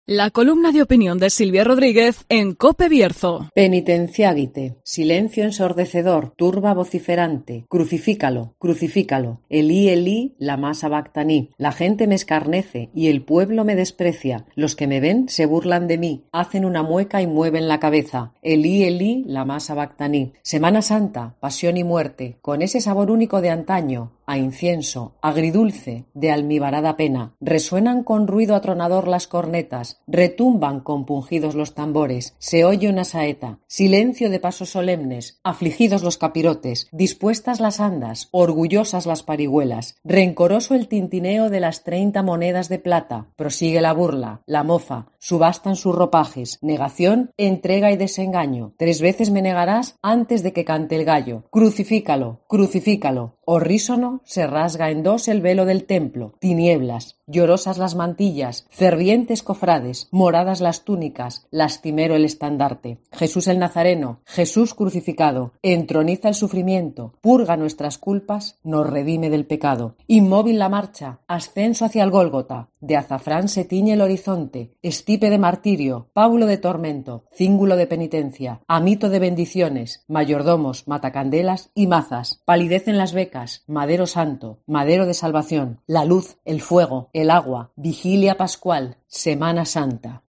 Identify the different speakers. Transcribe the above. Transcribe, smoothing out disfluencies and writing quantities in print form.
Speaker 1: La columna de opinión de Silvia Rodríguez en COPE Bierzo.
Speaker 2: Penitenciágite, silencio ensordecedor, turba vociferante, crucifícalo, crucifícalo, Elí, Elí, lama sabactaní. La gente me escarnece y el pueblo me desprecia. Los que me ven se burlan de mí, hacen una mueca y mueven la cabeza. Elí, Elí, lama sabactaní. Semana Santa, pasión y muerte, con ese sabor único de antaño, a incienso, agridulce, de almibarada pena. Resuenan con ruido atronador las cornetas, retumban compungidos los tambores, se oye una saeta, silencio de pasos solemnes, afligidos los capirotes, dispuestas las andas, orgullosas las parihuelas, rencoroso el tintineo de las 30 monedas de plata, prosigue la burla, la mofa, subastan sus ropajes, negación, entrega y desengaño. 3 veces me negarás antes de que cante el gallo. Crucifícalo, crucifícalo. Horrísono se rasga en 2 el velo del templo, tinieblas, llorosas las mantillas, fervientes cofrades, moradas las túnicas, lastimero el estandarte. Jesús el Nazareno, Jesús crucificado, entroniza el sufrimiento, purga nuestras culpas, nos redime del pecado. Inmóvil la marcha, ascenso hacia el Gólgota, de azafrán se tiñe el horizonte, estipe de martirio, pábulo de tormento, cíngulo de penitencia, amito de bendiciones, mayordomos, matacandelas y mazas, palidecen las becas, madero santo, madero de salvación, la luz, el fuego, el agua, vigilia pascual, Semana Santa.